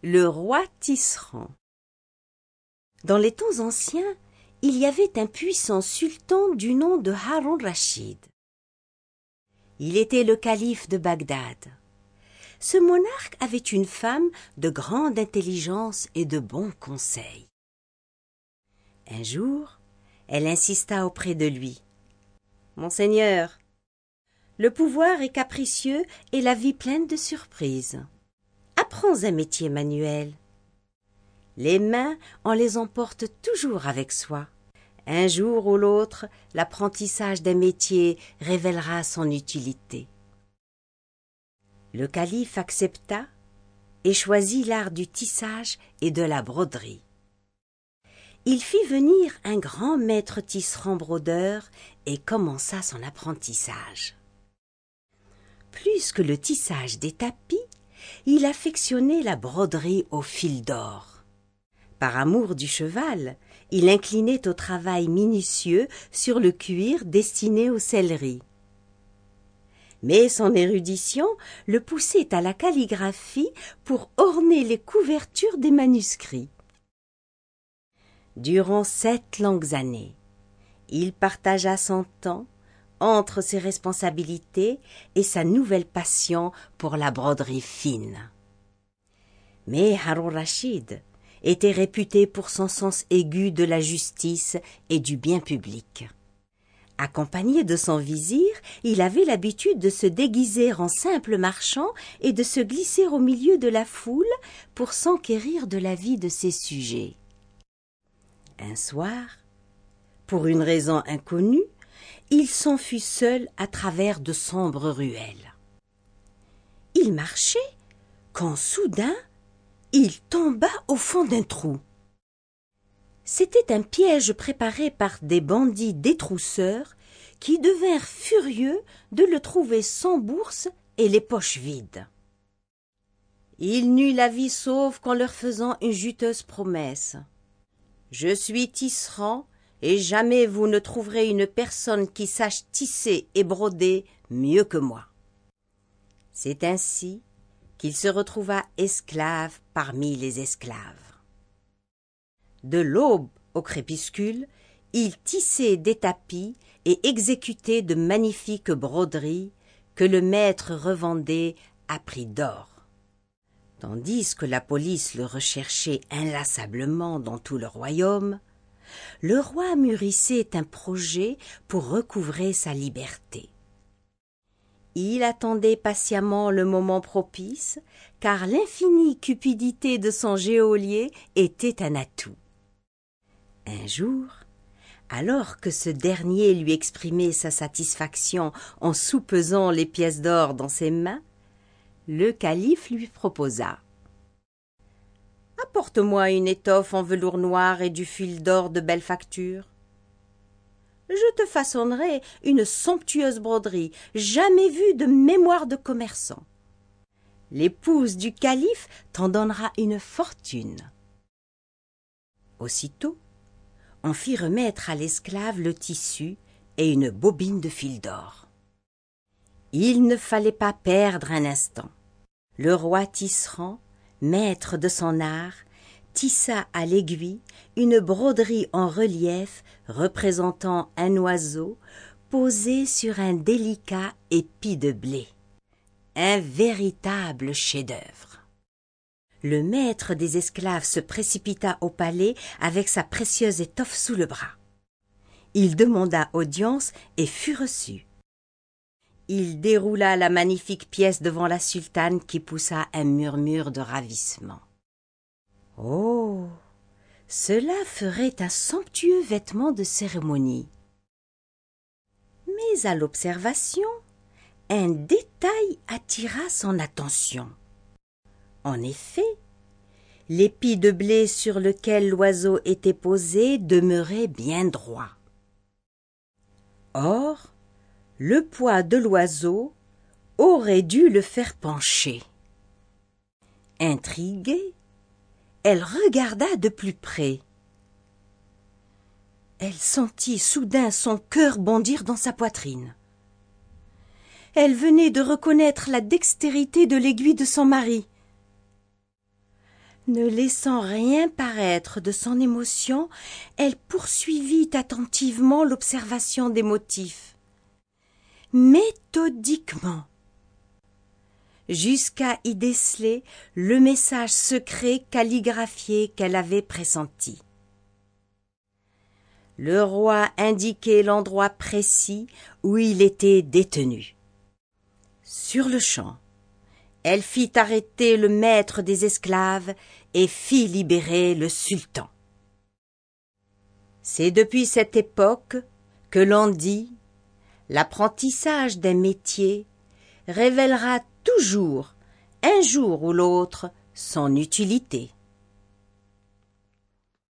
Le roi Tisserand. Dans les temps anciens, il y avait un puissant sultan du nom de Haroun-Rachid. Il était le calife de Bagdad. Ce monarque avait une femme de grande intelligence et de bons conseils. Un jour, elle insista auprès de lui. « Monseigneur, le pouvoir est capricieux et la vie pleine de surprises. Apprends un métier manuel. Les mains, on les emporte toujours avec soi. Un jour ou l'autre, l'apprentissage d'un métier révélera son utilité. » Le calife accepta et choisit l'art du tissage et de la broderie. Il fit venir un grand maître tisserand brodeur et commença son apprentissage. Plus que le tissage des tapis, il affectionnait la broderie au fil d'or. Par amour du cheval, il inclinait au travail minutieux sur le cuir destiné aux selleries. Mais son érudition le poussait à la calligraphie pour orner les couvertures des manuscrits. Durant 7 longues années, il partagea son temps entre ses responsabilités et sa nouvelle passion pour la broderie fine. Mais Haroun-Rachid était réputé pour son sens aigu de la justice et du bien public. Accompagné de son vizir, il avait l'habitude de se déguiser en simple marchand et de se glisser au milieu de la foule pour s'enquérir de la vie de ses sujets. Un soir, pour une raison inconnue, il s'enfuit seul à travers de sombres ruelles. Il marchait quand soudain il tomba au fond d'un trou. C'était un piège préparé par des bandits détrousseurs qui devinrent furieux de le trouver sans bourse et les poches vides. Il n'eut la vie sauve qu'en leur faisant une juteuse promesse. « Je suis tisserand et jamais vous ne trouverez une personne qui sache tisser et broder mieux que moi. » C'est ainsi qu'il se retrouva esclave parmi les esclaves. De l'aube au crépuscule, il tissait des tapis et exécutait de magnifiques broderies que le maître revendait à prix d'or. Tandis que la police le recherchait inlassablement dans tout le royaume, le roi mûrissait un projet pour recouvrer sa liberté. Il attendait patiemment le moment propice, car l'infinie cupidité de son geôlier était un atout. Un jour, alors que ce dernier lui exprimait sa satisfaction en soupesant les pièces d'or dans ses mains, le calife lui proposa « Apporte-moi une étoffe en velours noir et du fil d'or de belle facture. Je te façonnerai une somptueuse broderie, jamais vue de mémoire de commerçant. L'épouse du calife t'en donnera une fortune. » Aussitôt, on fit remettre à l'esclave le tissu et une bobine de fil d'or. Il ne fallait pas perdre un instant. Le roi Tisserand, maître de son art, tissa à l'aiguille une broderie en relief représentant un oiseau posé sur un délicat épi de blé. Un véritable chef-d'œuvre. Le maître des esclaves se précipita au palais avec sa précieuse étoffe sous le bras. Il demanda audience et fut reçu. Il déroula la magnifique pièce devant la sultane qui poussa un murmure de ravissement. « Oh, cela ferait un somptueux vêtement de cérémonie. » Mais à l'observation, un détail attira son attention. En effet, l'épi de blé sur lequel l'oiseau était posé demeurait bien droit. Or, le poids de l'oiseau aurait dû le faire pencher. Intriguée, elle regarda de plus près. Elle sentit soudain son cœur bondir dans sa poitrine. Elle venait de reconnaître la dextérité de l'aiguille de son mari. Ne laissant rien paraître de son émotion, elle poursuivit attentivement l'observation des motifs, méthodiquement, jusqu'à y déceler le message secret calligraphié qu'elle avait pressenti. Le roi indiquait l'endroit précis où il était détenu. Sur-le-champ, elle fit arrêter le maître des esclaves et fit libérer le sultan. C'est depuis cette époque que l'on dit « L'apprentissage d'un métier révélera toujours, un jour ou l'autre, son utilité ».